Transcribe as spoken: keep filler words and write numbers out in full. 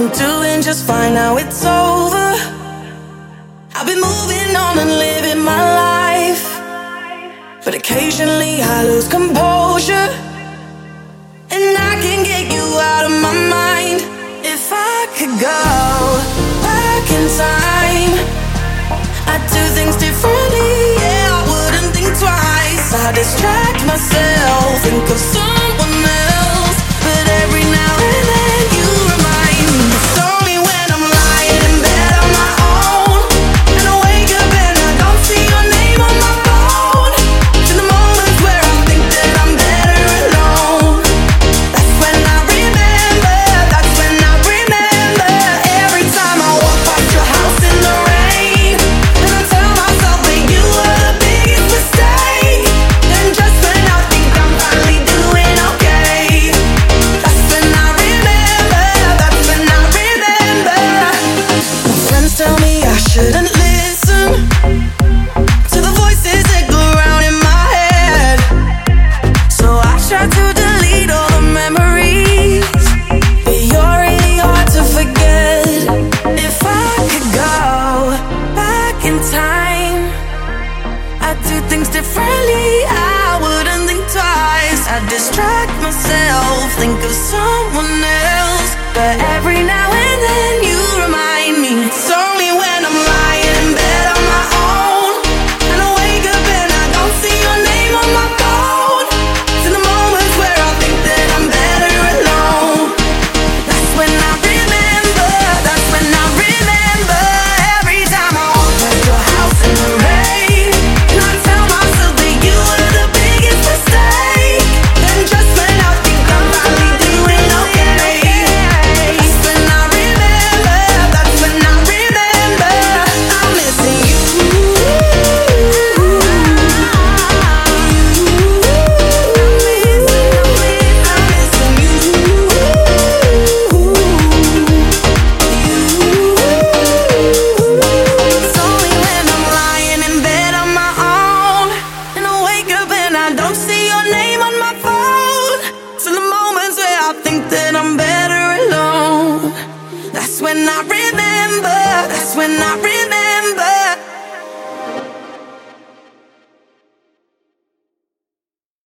I'm doing just fine now it's over. I've been moving on and living my life, but occasionally I lose composure, and I can get you out of my mind. If I could go back in time, I'd do things differently, yeah, I wouldn't think twice. I distract myself, think of someone else, but every now and then you remind me. It's only when I'm lying in bed on my own, and I wake up and I don't see your name on my phone. To the moments where I think that I'm better alone. That's when I remember, that's when I remember. Every time I walk past your house in the rain, and I tell myself that you were the biggest mistake. Then just when I think I'm finally doing okay, that's when I remember, that's when I remember. My friends tell me I shouldn't listen to the voices that go round in my head, so I try to delete all the memories, but you're really hard to forget. If I could go back in time, I'd do things differently, I wouldn't think twice. I'd distract myself, think of someone else, but every now and then you remind me. It's only when I'm lying in bed on my own, and I wake up and I don't see your name on my phone. To the moments where I think that I'm better alone, that's when I remember, that's when I remember. Every time I walk past your house in the rain, and I tell myself that you were the biggest mistake. Then just when I think I'm finally doing okay, that's when I remember, that's when I remember. I'm missing you. I'm missing you. It's only when I'm lying in bed on my own, and I wake up and I don't see your name on my phone. To the moments where I think that I'm better alone, that's when I remember, that's when I remember.